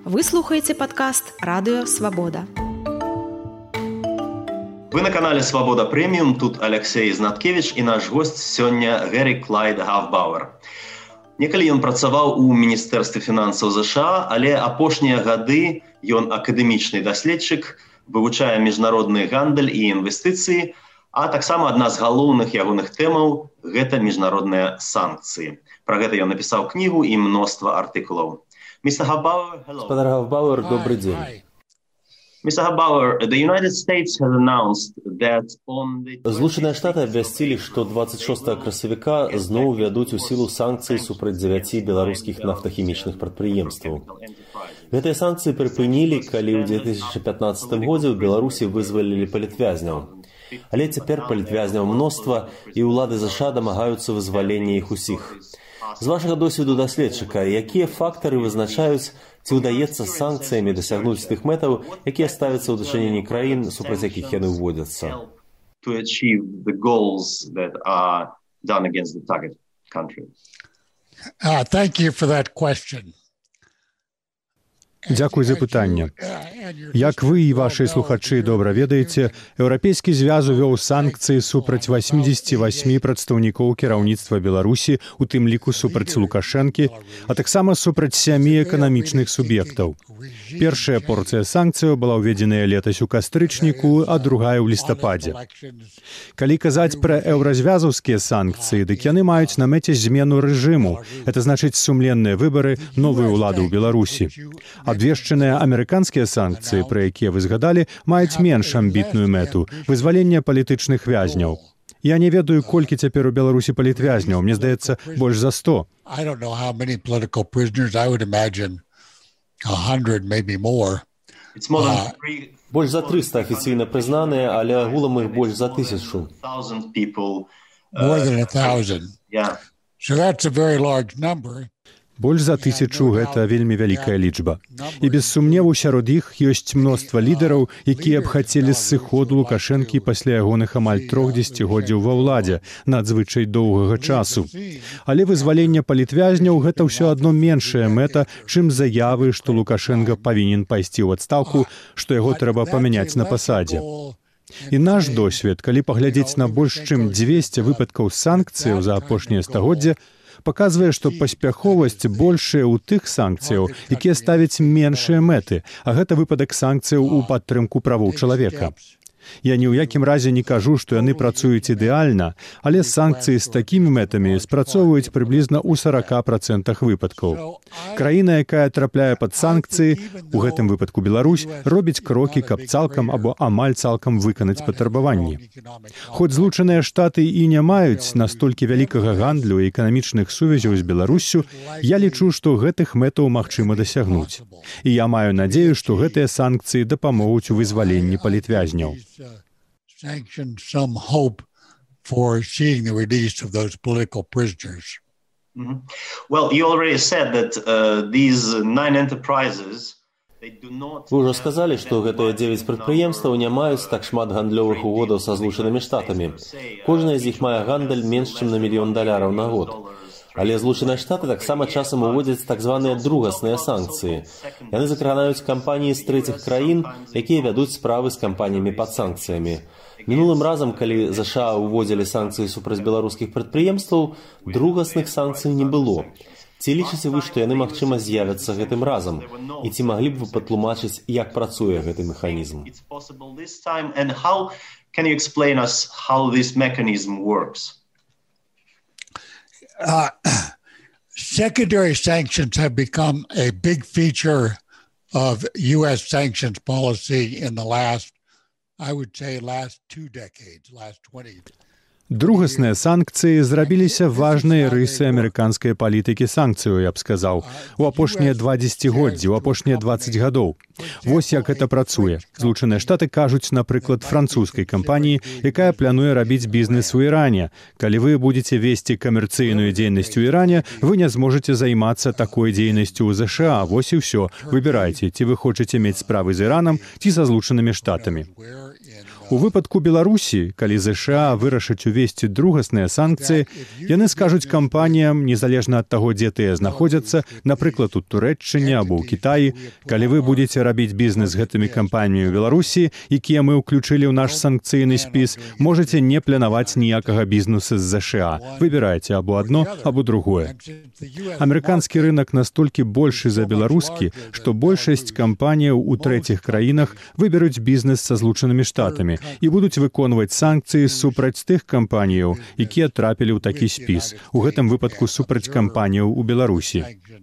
Вы слухаеце падкаст «Радыё Свабода». Вы на канале «Свабода Преміум», тут Алексей Знаткевич і наш госць сёння Гэри Клайд Гавбауэр. Некалі ён працаваў у Міністэрстве фінансаў ЗША, але апошнія гады ён акадэмічны даследчык, вывучае міжнародны гандаль і інвестыцыі, а таксама адна з галоўных ягоных тэмаў – гэта міжнародныя санкцыі. Пра гэта ён напісаў кнігу і мноства артыкулаў. Mr. Harbauer, hello. Господар Гавбауэр, добрый день. Mr. Harbauer, the United States has announced that on the... Злучаныя Штаты абвясцілі, што 26 красавіка зноў вядуць у сілу санкцыі супраць 9 беларускіх нафтахімічных прадпрыемстваў. Гэтыя санкцыі прыпынілі, калі ў 2015 годзе ў Беларусі вызвалілі палітвязняў. Але цяпер палітвязняў мноства, і ўлады ЗША дамагаюцца вызвалення іх усіх. З вашага досведу даследчыка, якія фактары вызначаюць, ці ўдаецца з санкцыямі дасягнуць тых мэтаў, якія ставяцца ў дачыненні краін, супраць якіх яны ўводзяцца? Дзякуй за пытанне. Як вы і вашы слухачы добра ведаеце, Еўрапейскі звяз увёў санкцыі супраць 88 прадстаўнікоў кіраўніцтва Беларусі, у тым ліку супраць Лукашэнкі, а таксама супраць 7 эканамічных суб'ектаў. Першая порцыя санкцыяў была ўведзеная летась у кастрычніку, а другая ў лістападзе. Калі казаць пра еўразвязаўскія санкцыі, дык яны маюць на мэце змену рэжыму. Это значыць сумленныя выбары новай улады ў Беларусі. Абвешчаныя амерыканскія санкцыі, пра якія вы згадалі, маюць менш амбітную мэту – вызваленне палітычных вязняў. Я не ведаю, колькі цяпер у Беларусі палітвязняў, мне здаецца, больш за 100. Больш за 300 афіцыйна прызнаныя, але агулам іх больш за 1000. Больш за 1000 – гэта вельмі вялікая лічба. І без сумневу сярод іх ёсць мноства лідараў, якія б хацелі сыходу Лукашэнкі пасля ягоных амаль 3 дзесяцігоддзяў ва ўладзе, надзвычай доўгага часу. Але вызваленне палітвязняў – гэта ўсё адно меншая мэта, чым заявы, што Лукашэнка павінен пайсці ў адстаўку, што яго трэба памяняць на пасадзе. І наш досвед, калі паглядзець на больш чым 200 выпадкаў санкцыяў за апошнія стагоддзя, паказвае, што паспяховасць большая ў тых санкцыяў, якія ставяць меншыя мэты, а гэта выпадак санкцыяў у падтрымку правоў чалавека. Я ні ў якім разе не кажу, што яны працуюць ідэальна, але санкцыі з такімі мэтамі спрацоўваюць прыблізна ў 40% выпадкаў. Краіна, якая трапляе пад санкцыі, у гэтым выпадку Беларусь, робіць крокі, каб цалкам або амаль цалкам выканаць патрабаванні. Хоць Злучаныя Штаты і не маюць настолькі вялікага гандлю і эканамічных сувязяў з Беларуссю, я лічу, што гэтых мэтаў магчыма дасягнуць. І я маю надзею, што гэтыя санкцыі дапамогуць у вызваленні палітвязняў. Sanction some hope for seeing the release of those political prisoners. Well, you already said that these 9 enterprises Вы ўжо сказалі, што гэтыя 9 прадпрыемстваў не маюць так шмат гандлёвых угодаў са Злучанымі Штатамі. Кожная з іх мае гандаль менш, чым на $1 мільён на год. Але Злучаныя Штаты таксама часам уводзяць так званыя другасныя санкцыі. Яны закранаюць кампаніі з трэціх краін, якія вядуць справы з кампаніямі пад санкцыямі. Мінулым разам, калі ЗША уводзілі санкцыі супраць беларускіх прадпрыемстваў, другасных санкцый не было. Ці лічыце вы, што яны, магчыма, з'явяцца гэтым разам? І ці маглі б вы патлумачыць, як працуе гэты механізм? Secondary sanctions have become a big feature of U.S. sanctions policy in the last 2 decades, last 20. Другасныя санкцыі зрабіліся важнай рысай амерыканскай палітыкі санкцыяў, я б сказаў, у апошнія 2 дзесяцігоддзі, у апошнія 20 гадоў. Вось як гэта працуе. Злучаныя Штаты кажуць, напрыклад, французскай кампаніі, якая плануе рабіць бізнес у Іране. Калі вы будзеце весці камерцыйную дзейнасць у Іране, вы не зможаце займацца такой дзейнасцю ў ЗША. Вось і ўсё. Выбірайце, ці вы хочаце мець справы з Іранам, ці са Злучанымі Штатамі. У выпадку Беларусі, калі ЗША вырашаць увесці другасныя санкцыі, яны скажуць кампаніям, незалежна ад таго, дзе тыя знаходзяцца, напрыклад, у Турэччыне або ў Кітаі, калі вы будзеце рабіць бізнес з гэтымі кампаніямі ў Беларусі, якія мы ўключылі ў наш санкцыйны спіс, можаце не планаваць ніякага бізнесу з ЗША. Выбірайце або адно, або другое. Амерыканскі рынак настолькі большы за беларускі, што большасць кампаніяў у трэціх краінах выберуць бізнес са Злучанымі Штатамі і будуць выконваць санкцыі супраць тых кампаніяў, якія трапілі ў такі спіс, у гэтым выпадку супраць кампаніяў у Беларусі.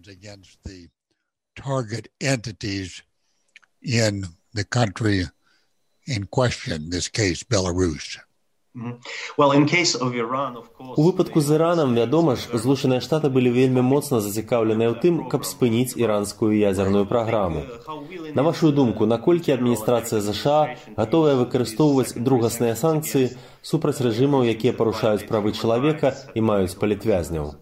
У выпадку з Іранам, вядома ж, Злучаныя Штаты былі вельмі моцна зацікаўленыя ў тым, каб спыніць іранскую ядзерную праграму. На вашу думку, наколькі адміністрацыя ЗША гатовая выкарыстоўваць другасныя санкцыі супраць рэжымаў, якія парушаюць правы чалавека і маюць палітвязняў?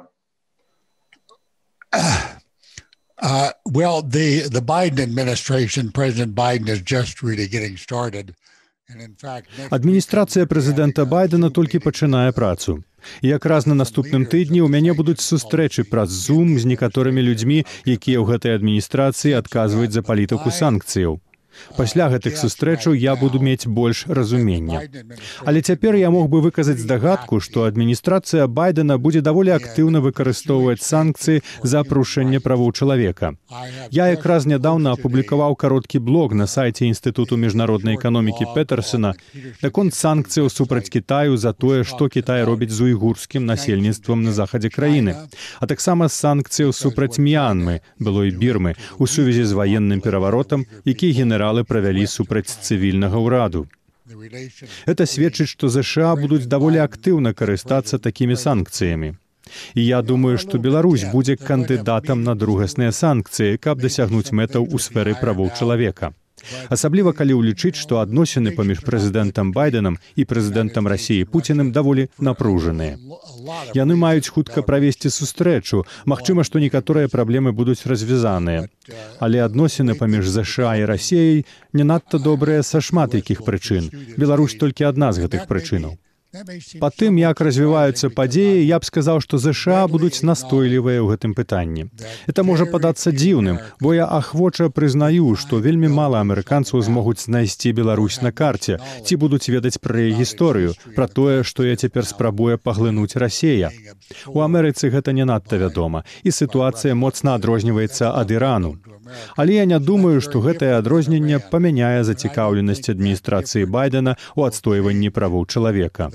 Well, the Biden administration, President Biden is just really getting started. Адміністрацыя прэзідэнта Байдена толькі пачынае працу. І якраз на наступным тыдні ў мяне будуць сустрэчы праз Zoom з некаторымі людзьмі, якія ў гэтай адміністрацыі адказваюць за палітыку санкцыяў. Пасля гэтых сустрэчаў я буду мець больш разумення. Але цяпер я мог бы выказаць здагадку, што адміністрацыя Байдена будзе даволі актыўна выкарыстоўваць санкцыі за парушэнне правоў чалавека. Я якраз нядаўна апублікаваў кароткі блог на сайце Інстытуту міжнароднай эканомікі Петерсена наконт санкцыяў супраць Кітаю за тое, што Кітай робіць з уйгурскім насельніцтвам на захадзе краіны, а таксама санкцыяў супраць Мьянмы, былой Бірмы, у сувязі з ваенным пераваротам, які генералы правялі супраць цывільнага ўраду. Это сведчыць, што ЗША будуць даволі актыўна карыстацца такімі санкцыямі. І я думаю, што Беларусь будзе кандыдатам на другасныя санкцыі, каб дасягнуць мэтаў у сферы правоў чалавека. Асабліва, калі ўлічыць, што адносіны паміж прэзідэнтам Байденам і прэзідэнтам Расіі Пуціным даволі напружаныя. Яны маюць хутка правесці сустрэчу, магчыма, што некаторыя праблемы будуць развязаныя. Але адносіны паміж ЗША і Расіяй не надта добрыя са шмат якіх прычын. Беларусь толькі адна з гэтых прычынаў. Па тым, як развіваюцца падзеі, я б сказаў, што ЗША будуць настойлівыя ў гэтым пытанні. Это можа падацца дзіўным, бо я ахвоча прызнаю, што вельмі мала амерыканцаў змогуць знайсці Беларусь на карце, ці будуць ведаць пра яе гісторыю, пра тое, што я цяпер спрабуе паглынуць Расія. У Амерыцы гэта не надта вядома, і сітуацыя моцна адрозніваецца ад Ірану. Але я не думаю, што гэтае адрозненне памяняе зацікаўленасць адміністрацыі Байдена ў адстойванні правоў чалавека.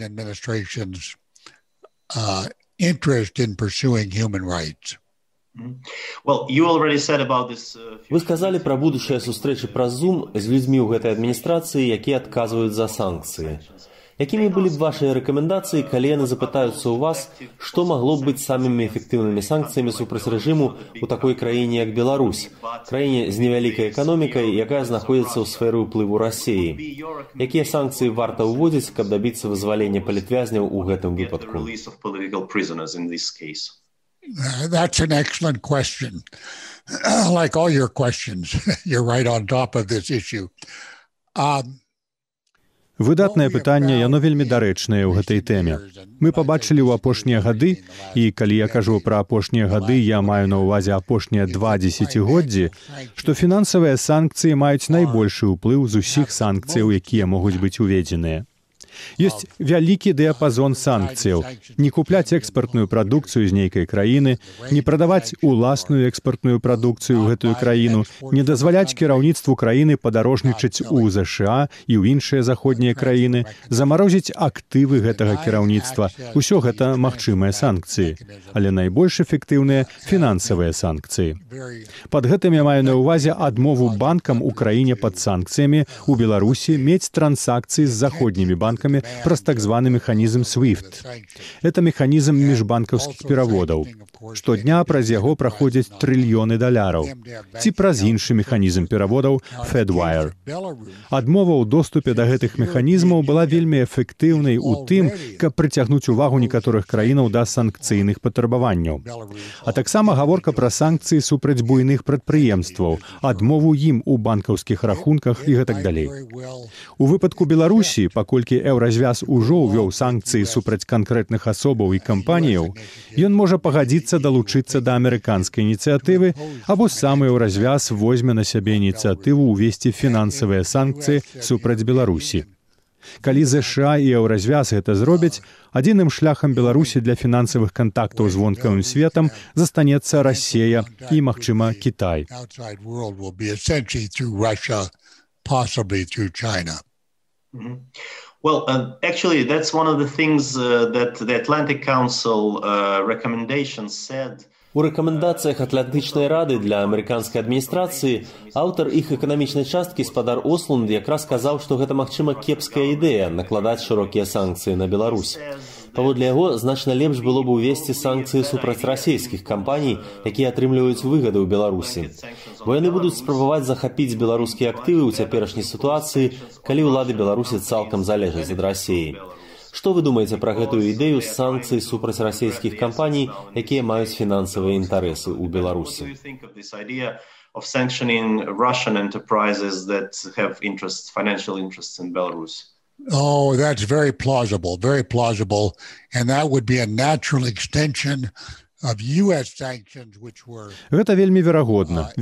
Вы сказалі пра будучыя сустрэчы праз Zoom з людзьмі ў гэтай адміністрацыі, якія адказваюць за санкцыі. Якімі былі б вашыя рэкамендацыі, калі яны запытаюцца ў вас, што магло б быць самымі эфектыўнымі санкцыямі супраць рэжыму ў такой краіне, як Беларусь, краіне з невялікай эканомікай, якая знаходзіцца ў сферы ўплыву Расіі? Якія санкцыі варта ўводзіць, каб дабіцца вызвалення палітвязняў у гэтым выпадку? That's an excellent question. Like all your questions, you're right on top of this issue. Выдатнае пытанне, яно вельмі дарэчнае ў гэтай тэме. Мы пабачылі ў апошнія гады, і калі я кажу пра апошнія гады, я маю на ўвазе апошнія 2 дзесяцігоддзі, што фінансавыя санкцыі маюць найбольшы ўплыў з усіх санкцыяў, якія могуць быць уведзеныя. Ёсць вялікі дыяпазон санкцыяў. Не купляць экспартную прадукцыю з нейкай краіны, не прадаваць уласную экспартную прадукцыю ў гэтую краіну, не дазваляць кіраўніцтву краіны падарожнічаць у ЗША і ў іншыя заходнія краіны, замарозіць актывы гэтага кіраўніцтва. Усё гэта магчымыя санкцыі. Але найбольш эфектыўныя фінансавыя санкцыі. Пад гэтым я маю на ўвазе адмову банкам у краіне пад санкцыямі ў Беларусі мець трансакцыі з заходнімі банкамі банкамі праз так званы механізм SWIFT. Это механізм міжбанкаўскіх пераводаў. Штодня праз яго праходзяць трыльёны даляраў. Ці праз іншы механізм пераводаў FedWire. Адмова ў доступе да гэтых механізмаў была вельмі эфектыўнай у тым, каб прыцягнуць увагу некаторых краінаў да санкцыйных патрабаванняў. А таксама гаворка пра санкцыі супраць буйных прадпрыемстваў, адмову ім у банкаўскіх рахунках і гэтак далей. У выпадку Беларусі, паколькі еўразвяз ужо ўвёў санкцыі супраць канкрэтных асобаў і кампаніяў, ён можа пагадзіцца далучыцца да амерыканскай ініцыятывы або сам еўразвяз возьме на сябе ініцыятыву ўвесці фінансавыя санкцыі супраць Беларусі. Калі ЗША і еўразвяз гэта зробяць, адзіным шляхам Беларусі для фінансавых кантактаў з вонкавым светам застанецца Расія і, магчыма, Кітай. Well, actually, that's one of the things that the Atlantic Council recommendation said. У рэкамендацыях Атлантычнай рады для амерыканскай адміністрацыі аўтар іх эканамічнай часткі спадар Ослунд якраз сказаў, што гэта, магчыма, кепская ідэя накладаць шырокія санкцыі на Беларусь. Паводле яго, значна лепш было б увесці санкцыі супраць расійскіх кампаній, якія атрымліваюць выгады ў Беларусі. Бо яны будуць спрабаваць захапіць беларускія актывы ў цяперашняй сітуацыі, калі ўлады Беларусі цалкам залежаць ад Расіі. Што вы думаеце пра гэтую ідэю санкцый супраць расійскіх кампаній, якія маюць фінансавыя інтарэсы ў Беларусі? Of sanctioning Russian enterprises that have financial interests in Belarus. Oh, that's very plausible, and that would be a natural extension of US sanctions, which were... Гэта вельмі верагодна.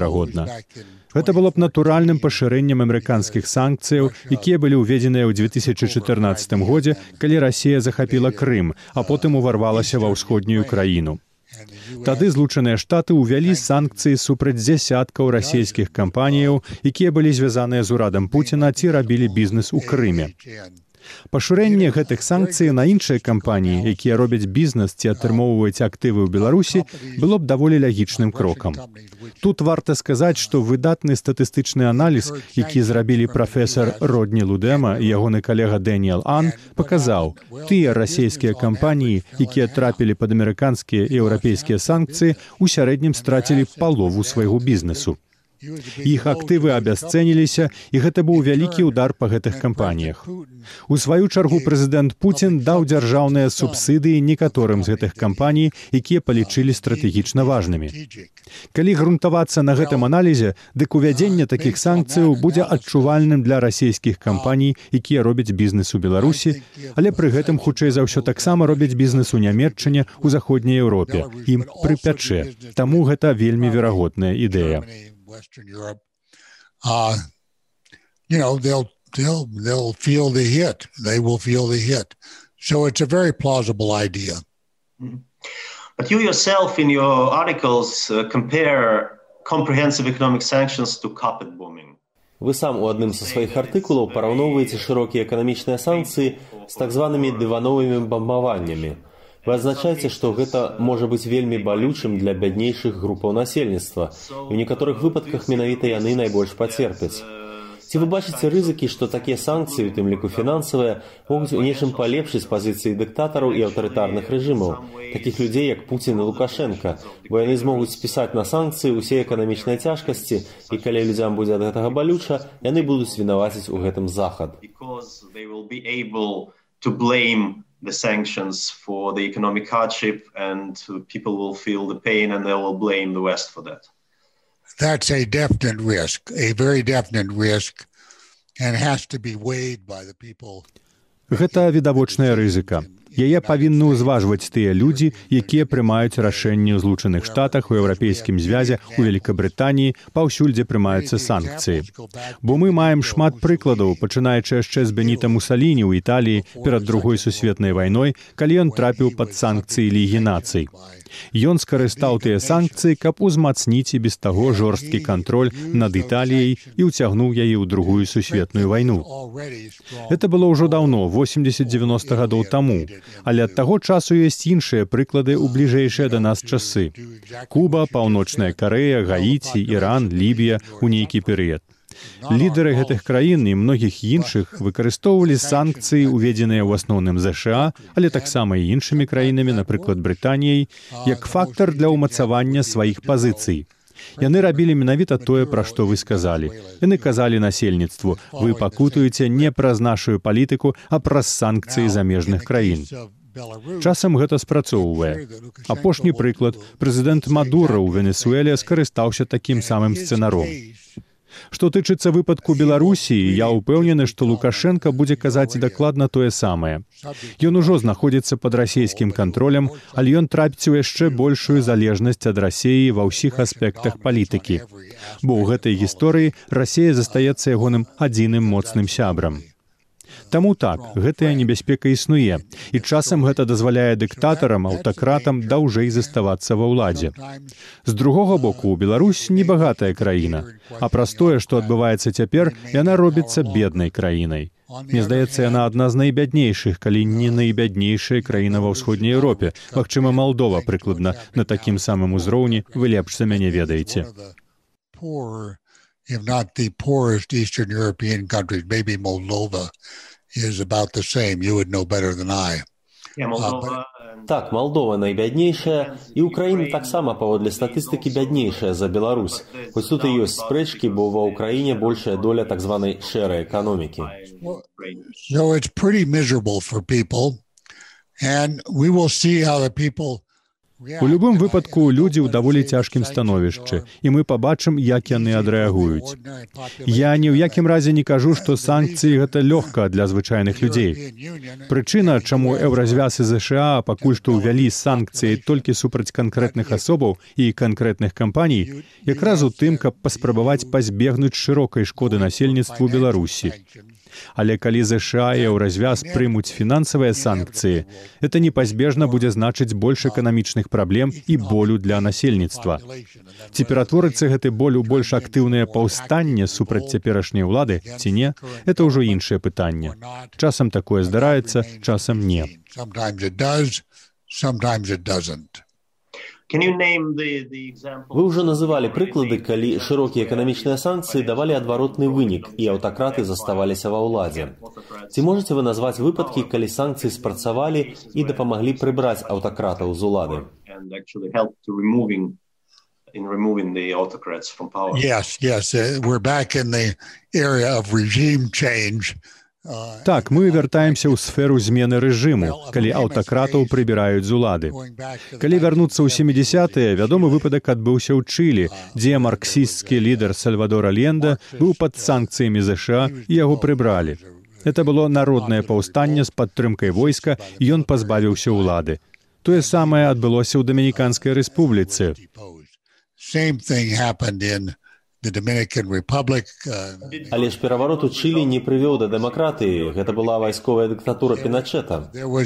Гэта было б натуральным пашырэннем амерыканскіх санкцыяў, якія былі ўведзеныя ў 2014 годзе, калі Расія захапіла Крым, а потым уварвалася ва ўсходнюю краіну. Тады Злучаныя Штаты ўвялі санкцыі супраць дзясяткаў расійскіх кампаніяў, якія былі звязаныя з урадам Пуціна ці рабілі бізнес у Крыме. Пашырэнне гэтых санкцый на іншыя кампаніі, якія робяць бізнес ці атрымоўваюць актывы ў Беларусі, было б даволі лагічным крокам. Тут варта сказаць, што выдатны статыстычны аналіз, які зрабілі прафесар Родні Лудэма і ягоны калега Дэніел Ан, паказаў, тыя расійскія кампаніі, якія трапілі пад амерыканскія і еўрапейскія санкцыі, у сярэднім страцілі палову свайго бізнесу. Іх актывы абясцэніліся, і гэта быў вялікі ўдар па гэтых кампаніях. У сваю чаргу прэзідэнт Пуцін даў дзяржаўныя субсідыі некаторым з гэтых кампаній, якія палічылі стратэгічна важнымі. Калі грунтавацца на гэтым аналізе, дык увядзенне такіх санкцыяў будзе адчувальным для расійскіх кампаній, якія робяць бізнес у Беларусі, але пры гэтым, хутчэй за ўсё, таксама робяць бізнес у Нямецчыне, у заходняй Еўропе. Ім прыпячэ. Таму гэта вельмі верагодная ідэя. Western Europe, they'll feel the hit. They will feel the hit. So it's a very plausible idea. But you yourself, in your articles, compare comprehensive economic sanctions to carpet bombing. Вы сам у адным са сваіх артыкулаў параўноўваеце шырокія эканамічныя санкцыі з так званымі дывановымі бамбаваннямі. Вы адзначаеце, што гэта можа быць вельмі балючым для бяднейшых групаў насельніцтва, і ў некаторых выпадках менавіта яны найбольш пацерпяць. Ці вы бачыце рызыкі, што такія санкцыі, у тым ліку фінансавыя, могуць у нечым палепшыць пазіцыі дыктатараў і аўтарытарных рэжымаў, такіх людзей, як Пуцін і Лукашенка, бо яны змогуць спісаць на санкцыі ўсе эканамічныя цяжкасці, і калі людзям будзе ад гэтага балюча, яны будуць вінаваціць у гэтым Захад. The sanctions for the economic hardship, and people will feel the pain and they will blame the West for that. That's a definite risk, a very definite risk, and has to be weighed by the people. Гэта відавочная рызыка. Яе павінны ўзважваць тыя людзі, якія прымаюць рашэнні ў Злучаных Штатах, у Еўрапейскім звязе, у Великабрытаніі, паўсюль, дзе прымаюцца санкцыі. Бо мы маем шмат прыкладаў, пачынаючы яшчэ з Беніта Мусаліні ў Італіі перад Другой сусветнай вайной, калі ён трапіў пад санкцыі Лігі нацый. Ён скарыстаў тыя санкцыі, каб узмацніць і без таго жорсткі кантроль над Італіяй і ўцягнуў яе ў Другую сусветную вайну. Это было ўжо даўно, 80-90 гадоў таму, але ад таго часу ёсць іншыя прыклады ў бліжэйшыя да нас часы. Куба, Паўночная Карэя, Гаіці, Іран, Лібія ў нейкі перыяд. Лідары гэтых краін і многіх іншых выкарыстоўвалі санкцыі, уведзеныя ў асноўным ЗША, але таксама і іншымі краінамі, напрыклад, Брытаніяй, як фактар для ўмацавання сваіх пазіцый. Яны рабілі менавіта тое, пра што вы сказалі. Яны казалі насельніцтву: вы пакутуеце не праз нашу палітыку, а праз санкцыі замежных краін. Часам гэта спрацоўвае. Апошні прыклад. Прэзідэнт Мадура ў Венесуэле скарыстаўся такім самым сцэнаром. Што тычыцца выпадку Беларусіі, я ўпэўнены, што Лукашенка будзе казаць дакладна тое самае. Ён ужо знаходзіцца пад расійскім кантролем, але ён трапіць у яшчэ большую залежнасць ад Расіі ва ўсіх аспектах палітыкі. Бо ў гэтай гісторыі Расія застаецца ягоным адзіным моцным сябрам. Таму так, гэтая небяспека існуе, і часам гэта дазваляе дыктатарам, аўтакратам даўжэй заставацца ва ўладзе. З другога боку, Беларусь небагатая краіна, а праз тое, што адбываецца цяпер, яна робіцца беднай краінай. Мне здаецца, яна адна з найбяднейшых, калі не найбяднейшая краіна ва ўсходняй Еўропе. Магчыма, Малдова прыкладна на такім самым узроўні, вы лепш за мяне ведаеце. If not the poorest Eastern European countries, maybe Moldova is about the same. You would know better than I. Так, Малдова найбяднейшая, і Украіна таксама паводле статыстыкі бяднейшая за Беларусь. Хоць тут і ёсць спрэчкі, бо ва Ўкраіне большая доля так званай шэрай эканомікі. So it's pretty miserable for people, and we will see how the people. У любым выпадку людзі ў даволі цяжкім становішчы, і мы пабачым, як яны адрэагуюць. Я ні ў якім разе не кажу, што санкцыі гэта лёгка для звычайных людзей. Прычына, чаму Еўразвяз і ЗША пакуль што ўвялі санкцыі толькі супраць канкрэтных асобаў і канкрэтных кампаній, якраз у тым, каб паспрабаваць пазбегнуць шырокай шкоды насельніцтву Беларусі. Але калі ЗША і Еўразвяз прымуць фінансавыя санкцыі, это непазбежна будзе значыць больш эканамічных праблем і болю для насельніцтва. Ці ператворыцца гэты боль у больш актыўнае паўстанне супраць цяперашняй улады, ці не, это ўжо іншае пытанне. Часам такое здараецца, часам не. Вы ўжо называлі прыклады, калі шырокія эканамічныя санкцыі давалі адваротны вынік, і аўтакраты заставаліся ва ўладзе. Ці можаце вы назваць выпадкі, калі санкцыі спрацавалі і дапамаглі прыбраць аўтакратаў з улады? Yes, we're back in the area of regime change. Так, мы вяртаемся ў сферу змены рэжыму, калі аўтакратаў прыбіраюць з улады. Калі вярнуцца ў 70-е, вядомы выпадак адбыўся ў Чылі, дзе марксісцкі лідар Сальвадор Альенде быў пад санкцыямі ЗША і яго прыбралі. Это было народнае паўстанне з падтрымкай войска, і ён пазбавіўся ўлады. Тое самае адбылося ў Дамініканскай рэспубліцы. Але ж пераварот у Чылі не прывёў да дэмакратыі. Гэта была вайсковая дыктатура Піначэта.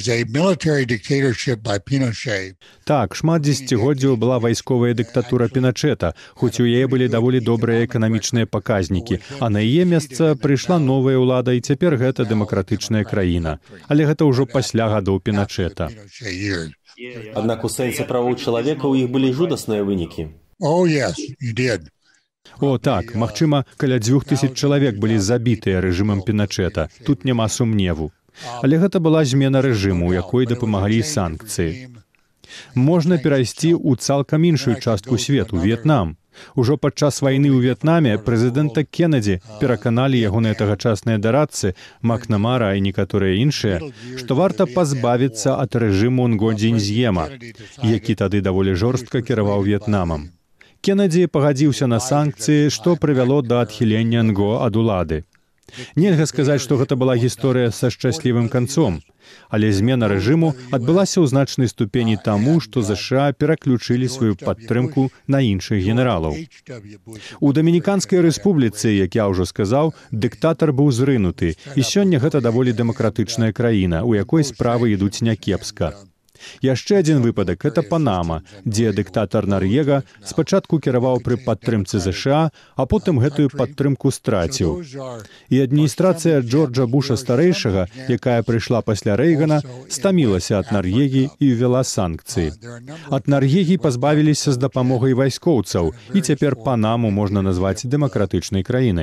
Так, шмат дзесяцігоддзяў была вайсковая дыктатура Піначэта, хоць у яе былі даволі добрыя эканамічныя паказнікі, а на яе месца прыйшла новая ўлада, і цяпер гэта дэмакратычная краіна. Але гэта ўжо пасля гадоў Піначэта. Аднак у сэнсе правоў чалавека ў іх былі жудасныя вынікі. Oh, yes, you did. О, так, магчыма, каля 2000 чалавек былі забітыя рэжымам Піначэта. Тут няма сумневу. Але гэта была змена рэжыму, у якой дапамаглі санкцыі. Можна перайсці ў цалкам іншую частку свету, В'етнам. Ужо падчас вайны ў В'етнаме прэзідэнта Кеннеді пераканалі ягоныя тагачасныя дарадцы, Макнамара і некаторыя іншыя, што варта пазбавіцца ад рэжыму Нгондзінь З'ема, які тады даволі жорстка кіраваў В'етнамам. Кеннеді пагадзіўся на санкцыі, што прывяло да адхілення Нго ад улады. Нельга сказаць, што гэта была гісторыя са шчаслівым канцом, але змена рэжыму адбылася ў значнай ступені таму, што ЗША пераключылі сваю падтрымку на іншых генералаў. У Дамініканскай рэспубліцы, як я ўжо сказаў, дыктатар быў зрынуты, і сёння гэта даволі дэмакратычная краіна, у якой справы ідуць някепска. Яшчэ адзін выпадак – это Панама, дзе дыктатар Нар'ега спачатку кіраваў пры падтрымцы ЗША, а потым гэтую падтрымку страціў. І адміністрацыя Джорджа Буша-старэйшага, якая прыйшла пасля Рэйгана, стамілася ад Нар'егі і ўвяла санкцыі. Ад Нар'егі пазбавіліся з дапамогай вайскоўцаў, і цяпер Панаму можна назваць дэмакратычнай краінай.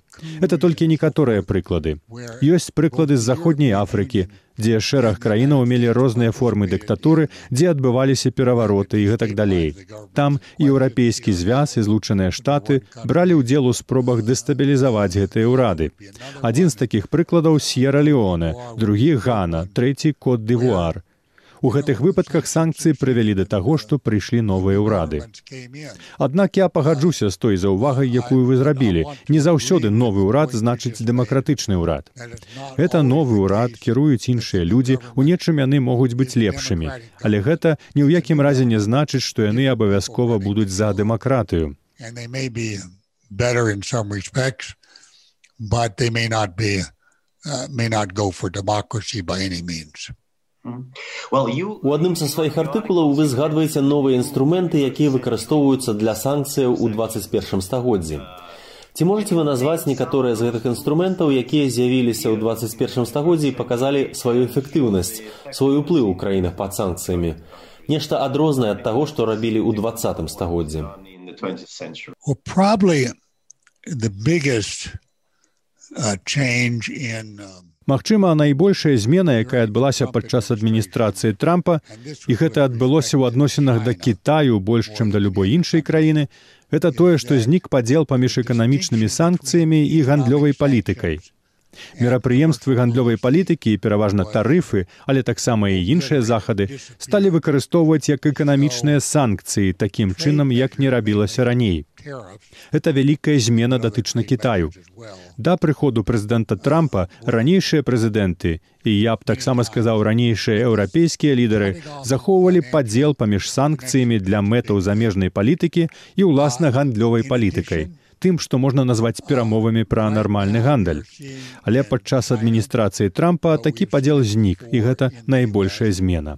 Это толькі некаторыя прыклады. Ёсць прыклады з заходняй Афрыкі, дзе шэраг краінаў мелі розныя формы дыктатуры, дзе адбываліся перавароты і гэтак далей. Там еўрапейскі звяз і Злучаныя Штаты бралі ўдзел у спробах дэстабілізаваць гэтыя ўрады. Адзін з такіх прыкладаў Сьерра-Леоне, другі Гана, трэці Кот-д'Івуар. У гэтых выпадках санкцыі прывялі да таго, што прыйшлі новыя ўрады. Аднак я пагаджуся з той заўвагай, якую вы зрабілі. Не заўсёды новы ўрад значыць дэмакратычны ўрад. Гэта новы ўрад, кіруюць іншыя людзі, у нечым яны могуць быць лепшымі. Але гэта ні ў якім разе не значыць, што яны абавязкова будуць за дэмакратыю. У адным са сваіх артыкулаў вы згадваеце новыя інструменты, якія выкарыстоўваюцца для санкцыяў у 21 стагоддзі. Ці можаце вы назваць некаторыя з гэтых інструментаў, якія з'явіліся ў 21 стагоддзі і паказалі сваю эфектыўнасць, свой уплыў у краінах пад санкцыямі? Нешта адрознае ад таго, што рабілі ў 20 стагоддзі. Магчыма, найбольшая змена, якая адбылася падчас адміністрацыі Трампа, і гэта адбылося ў адносінах да Кітаю больш, чым да любой іншай краіны, гэта тое, што знік падзел паміж эканамічнымі санкцыямі і гандлёвай палітыкай. Мерапрыемствы гандлёвай палітыкі, пераважна тарыфы, але таксама і іншыя захады, сталі выкарыстоўваць як эканамічныя санкцыі такім чынам, як не рабілася раней. Гэта вялікая змена датычна Кітаю. Да прыходу прэзідэнта Трампа ранейшыя прэзідэнты, і я б таксама сказаў ранейшыя еўрапейскія лідары, захоўвалі падзел паміж санкцыямі для мэтаў замежнай палітыкі і ўласна гандлёвай палітыкай, тым, што можна назваць перамовамі пра нармальны гандаль. Але падчас адміністрацыі Трампа такі падзел знік, і гэта найбольшая змена.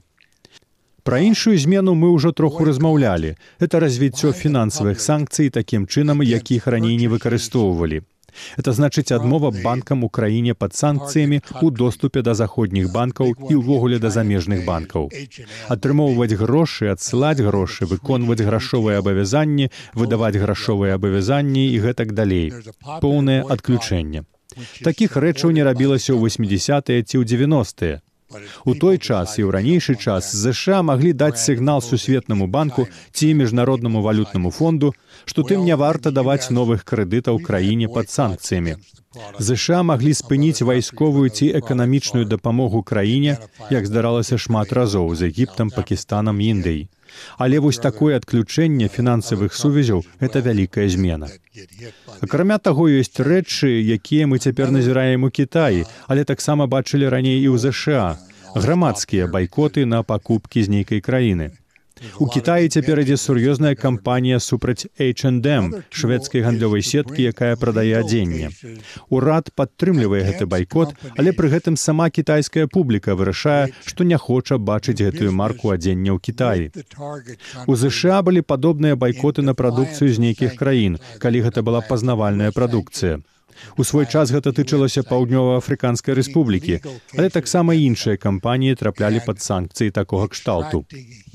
Пра іншую змену мы ўжо троху размаўлялі. Гэта развіццё фінансавых санкцый такім чынам, якіх раней не выкарыстоўвалі. Это значыць адмова банкам у краіне пад санкцыямі ў доступе да заходніх банкаў і ўвогуле да замежных банкаў. Атрымоўваць грошы, адсылаць грошы, выконваць грашовыя абавязанні, выдаваць грашовыя абавязанні і гэтак далей. Поўнае адключэнне. Такіх рэчаў не рабілася ў 80-е ці ў 90-е. У той час і ў ранейшы час ЗША маглі даць сігнал Сусветнаму банку ці Міжнароднаму валютнаму фонду, што тым не варта даваць новых крэдытаў краіне пад санкцыямі. ЗША маглі спыніць вайсковую ці эканамічную дапамогу краіне, як здаралася шмат разоў з Егіптам, Пакістанам, Індыяй. Але вось такое адключэнне фінансавых сувязяў – гэта вялікая змена. Акрамя таго, ёсць рэчы, якія мы цяпер назіраем у Кітаі, але таксама бачылі раней і ў ЗША – грамадскія байкоты на пакупкі з нейкай краіны. У Кітаі цяпер ідзе сур'ёзная кампанія супраць H&M, шведскай гандлёвай сеткі, якая прадае адзенне. Урад падтрымлівае гэты байкот, але пры гэтым сама кітайская публіка вырашае, што не хоча бачыць гэтую марку адзення ў Кітаі. У ЗША былі падобныя байкоты на прадукцыю з нейкіх краін, калі гэта была пазнавальная прадукцыя. У свой час гэта тычылася Паўднёва-Афрыканскай рэспублікі, але таксама іншыя кампаніі траплялі пад санкцыі такога кшталту.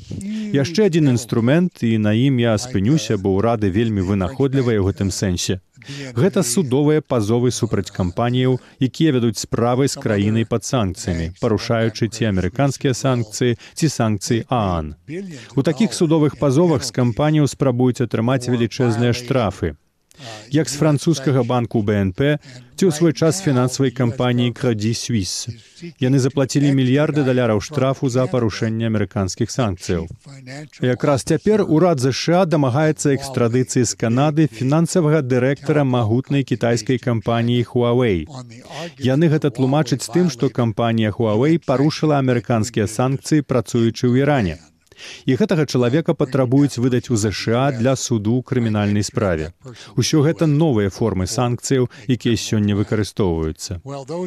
Яшчэ адзін інструмент, і на ім я спынюся, бо ўрады вельмі вынаходлівыя ў гэтым сэнсе. Гэта судовыя пазовы супраць кампаніяў, якія вядуць справы з краінай пад санкцыямі, парушаючы ці амерыканскія санкцыі, ці санкцыі ААН. У такіх судовых пазовах з кампаніяў спрабуюць атрымаць велічэзныя штрафы. Як з французскага банку БНП, ці ў свой час фінансавай кампаніі Credit Suisse. Яны заплацілі мільярды даляраў штрафу за парушэнне амерыканскіх санкцыяў. Якраз цяпер урад ЗША дамагаецца экстрадыцыі з Канады фінансавага дырэктара магутнай кітайскай кампаніі Huawei. Яны гэта тлумачаць з тым, што кампанія Huawei парушыла амерыканскія санкцыі, працуючы ў Іране. І гэтага чалавека патрабуюць выдаць у ЗША для суду ў крымінальнай справе. Усё гэта новыя формы санкцыяў, якія сёння выкарыстоўваюцца.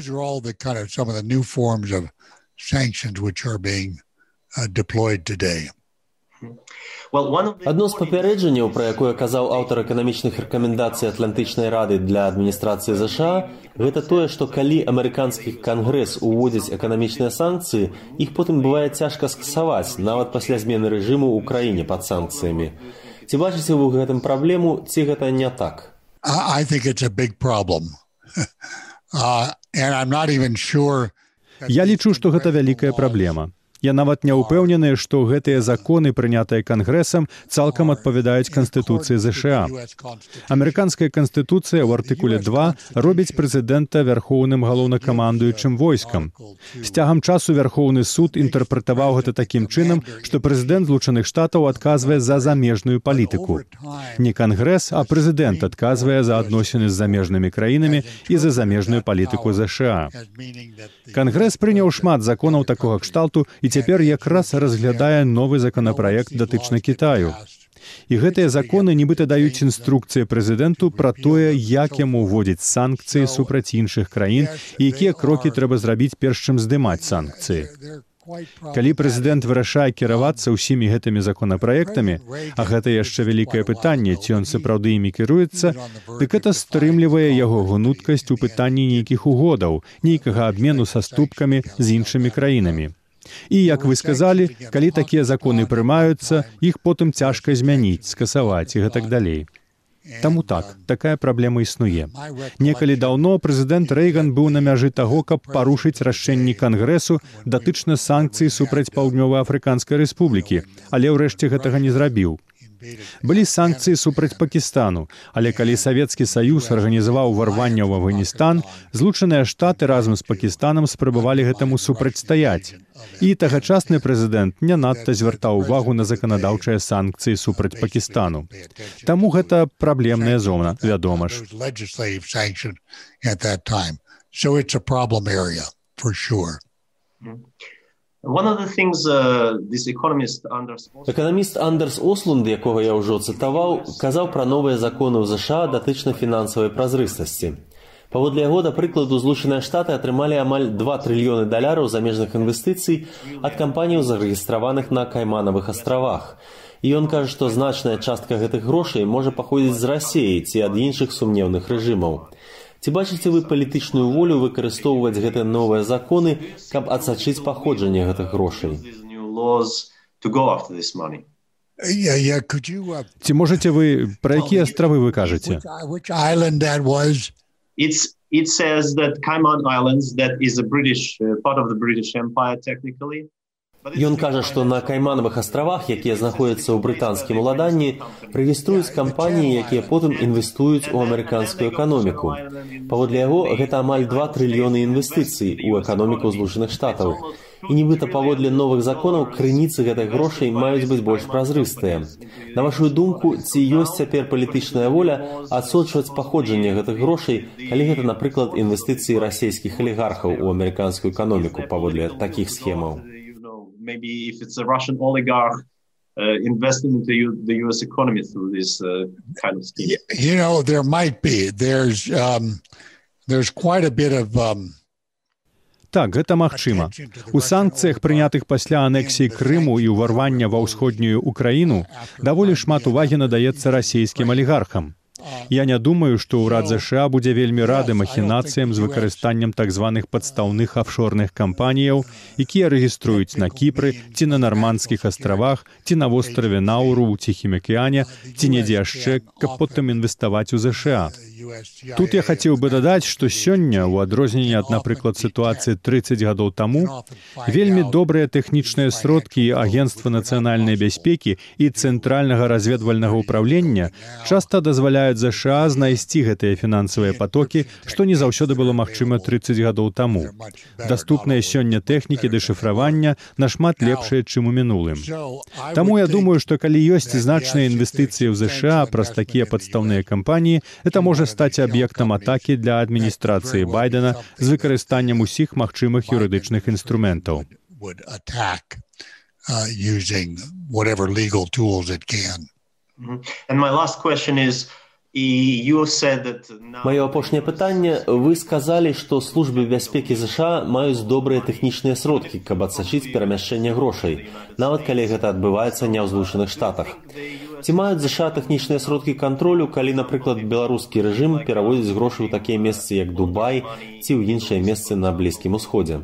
Адно з папярэджанняў, пра якое казаў аўтар эканамічных рэкамендацый Атлантычнай рады для адміністрацыі ЗША, гэта тое, што калі амерыканскі кангрэс уводзіць эканамічныя санкцыі, іх потым бывае цяжка скасаваць, нават пасля змены рэжыму ў краіне пад санкцыямі. Ці бачыце вы ў гэтым праблему, ці гэта не так? I think it's a big problem. And I'm not even sure. Я лічу, што гэта вялікая праблема. Я нават не ўпэўнены, што гэтыя законы, прынятыя Кангрэсам, цалкам адпавядаюць Канстытуцыі ЗША. Амерыканская Канстытуцыя ў артыкуле 2 робіць прэзідэнта вярхоўным галоўнакамандуючым войскам. З цягам часу Вярхоўны суд інтэрпрэтаваў гэта такім чынам, што прэзідэнт Злучаных Штатаў адказвае за замежную палітыку. Не Кангрэс, а прэзідэнт адказвае за адносіны з замежнымі краінамі і за замежную палітыку ЗША. Кангрэс прыняў шмат законаў такога кшталту і цяпер якраз разглядае новы законапраект датычна Кітаю. І гэтыя законы нібыта даюць інструкцыі прэзідэнту пра тое, як яму ўводзіць санкцыі супраць іншых краін і якія крокі трэба зрабіць перш чым здымаць санкцыі. Калі прэзідэнт вырашае кіравацца ўсімі гэтымі законапраектамі, а гэта яшчэ вялікае пытанне, ці ён сапраўды імі кіруецца, дык гэта стрымлівае яго гнуткасць у пытанні нейкіх угодаў, нейкага абмену саступкамі з іншымі краінамі. І, як вы сказалі, калі такія законы прымаюцца, іх потым цяжка змяніць, скасаваць і гэтак далей. Таму так, такая праблема існуе. Некалі даўно прэзідэнт Рэйган быў на мяжы таго, каб парушыць рашэнні Кангрэсу датычна санкцый супраць Паўднёва-Афрыканскай рэспублікі, але ўрэшце гэтага не зрабіў. Былі санкцыі супраць Пакістану, але калі Савецкі Саюз арганізаваў ўварванне ў Афганістан, Злучаныя Штаты разам з Пакістанам спрабавалі гэтаму супрацьстаяць. І тагачасны прэзідэнт не надта звяртаў увагу на заканадаўчыя санкцыі супраць Пакістану. Таму гэта праблемная зона, вядома ж. Эканаміст Андерс Ослунд, якога я ўжо цытаваў, казаў пра новыя законы ў ЗША датычна фінансавай празрыстасці. Паводле яго, да прыкладу, Злучаныя Штаты атрымалі амаль 2 трыльёны даляраў замежных інвестыцый ад кампаніяў, зарэгістраваных на Кайманавых астравах. І ён кажа, што значная частка гэтых грошай можа паходзіць з Расіі ці ад іншых сумнеўных рэжымаў. Ці бачыце вы палітычную волю выкарыстоўваць гэтыя новыя законы, каб адсачыць паходжанне гэтых грошай? Ці можаце вы, пра якія астравы вы кажаце? It says that Cayman Islands, that is a British part of the British Empire technically. Ён кажа, што на Кайманавых астравах, якія знаходзяцца ў брытанскім уладанні, рэгіструюць кампаніі, якія потым інвестуюць у амерыканскую эканоміку. Паводле яго, гэта амаль 2 трыльёны інвестыцый у эканоміку Злучаных Штатаў. І нібыта паводле новых законаў крыніцы гэтых грошай маюць быць больш празрыстыя. На вашу думку, ці ёсць цяпер палітычная воля адсочваць паходжанне гэтых грошай, калі гэта, напрыклад, інвестыцыі расійскіх алігархаў у амерыканскую эканоміку паводле такіх схемаў? Maybe if it's a Russian oligarch investing into the U.S. economy through this kind of scheme. You know, there might be. There's quite a bit of... Так, гэта магчыма. У санкцыях, прынятых пасля анексіі Крыму і ўварвання ва ўсходнюю Украіну, даволі шмат увагі надаецца расійскім алігархам. Я не думаю, што ўрад ЗША будзе вельмі рады махінацыям з выкарыстаннем так званых падстаўных афшорных кампаніяў, якія рэгіструюць на Кіпры ці на Нармандскіх астравах, ці на востраве Науру ў Ціхім акіяне, ці недзе яшчэ, каб потым інвеставаць у ЗША. Тут я хацеў бы дадаць, што сёння, у адрозненне ад, напрыклад, сітуацыі 30 гадоў таму, вельмі добрыя тэхнічныя сродкі Агенцтва нацыянальнай бяспекі і Цэнтральнага разведвальнага ўпраўлення часта дазваляюць ЗША знайсці гэтыя фінансавыя патокі, што не заўсёды было магчыма 30 гадоў таму. Даступныя сёння тэхнікі дэшыфравання нашмат лепшыя, чым у мінулым. Таму я думаю, што калі ёсць значныя інвестыцыі ў ЗША праз такія падстаўныя кампаніі, это можа стаць аб'ектам атакі для адміністрацыі Байдена з выкарыстаннем усіх магчымых юрыдычных інструментаў. Маё апошняе пытанне. Вы сказалі, што службы бяспекі ЗША маюць добрыя тэхнічныя сродкі, каб адсачыць перамяшчэнне грошай, нават калі гэта адбываецца не ў Злучаных Штатах. Ці маюць ЗША тэхнічныя сродкі кантролю, калі, напрыклад, беларускі рэжым пераводзіць грошы ў такія месцы, як Дубай, ці ў іншыя месцы на Блізкім Усходзе?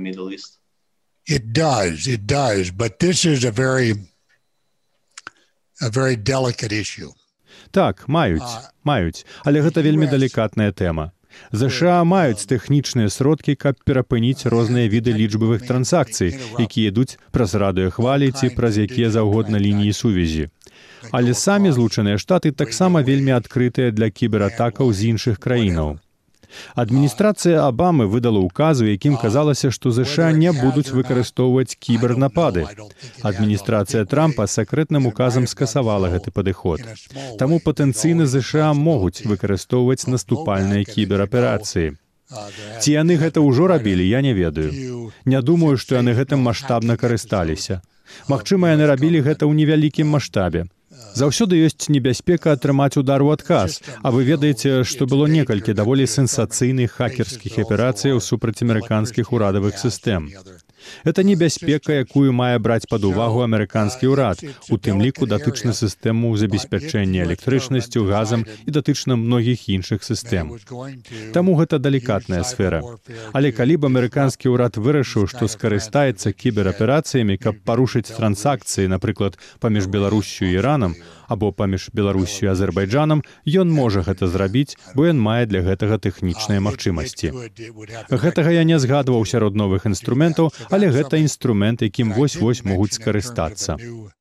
It does, but this is a very a very delicate issue. Так, маюць, але гэта вельмі далікатная тэма. ЗША маюць тэхнічныя сродкі, каб перапыніць розныя віды лічбавых трансакцый, якія ідуць праз радыёхвалі ці праз якія заўгодна лініі сувязі. Але самі Злучаныя Штаты таксама вельмі адкрытыя для кібератакаў з іншых краінаў. Адміністрацыя Абамы выдала ўказ, у якім казалася, што ЗША не будуць выкарыстоўваць кібернапады. Адміністрацыя Трампа сакрэтным указам скасавала гэты падыход. Таму патэнцыйна ЗША могуць выкарыстоўваць наступальныя кібераперацыі. Ці яны гэта ўжо рабілі, я не ведаю. Не думаю, што яны гэтым маштабна карысталіся. Магчыма, яны рабілі гэта ў невялікім маштабе. Заўсёды ёсць небяспека атрымаць удар у адказ, а вы ведаеце, што было некалькі даволі сенсацыйных хакерскіх аперацыяў супраць амерыканскіх урадавых сістэм. Это небяспека, якую мае браць пад увагу амерыканскі ўрад, у тым ліку датычна сістэму забеспячэння электрычнасцю, газам і датычна многіх іншых сістэм. Таму гэта далікатная сфера. Але калі б амерыканскі ўрад вырашыў, што скарыстаецца кібераперацыямі, каб парушыць трансакцыі, напрыклад, паміж Беларусю і Іранам, або паміж Беларусю і Азербайджанам, ён можа гэта зрабіць, бо ён мае для гэтага тэхнічныя магчымасці. Гэтага я не згадваў сярод новых інструментаў, але гэта інструмент, якім вось-вось могуць скарыстацца.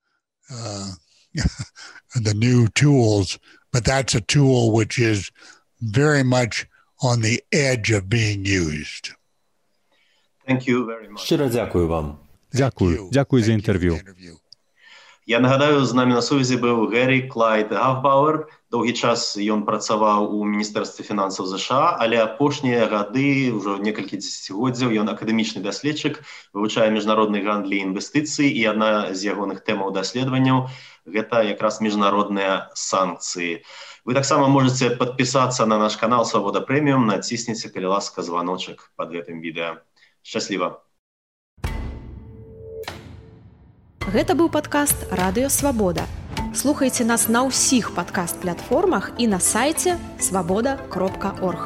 The new tools, but that's a tool which is very much on the edge of being used. Шчыра дзякую вам. Дзякую за інтэрв'ю. Я нагадаю, з намі на сувязі быў Гэри Клайд Гафбауэр. Доўгі час ён працаваў у Міністэрстве фінансаў ЗША, але апошнія гады, ўжо некалькі дзесяцігоддзяў, ён акадэмічны даследчык, вывучае міжнародныя гандлі і інвестыцыі, і адна з ягоных тэмаў даследаванняў – гэта якраз міжнародныя санкцыі. Вы таксама можаце падпісацца на наш канал «Свабода Прэміум», націсніце, калі ласка, званочак пад гэтым відэа. Шчасліва! Гэта быў падкаст «Радыё Свабода». Слухайце нас на ўсіх падкаст-платформах і на сайце swaboda.org.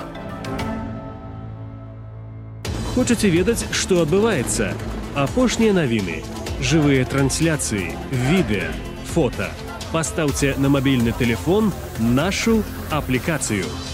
Хочаце ведаць, што адбываецца? Апошнія навіны, жывыя трансляцыі, відэа, фота. Пастаўце на мабільны тэлефон нашу аплікацыю.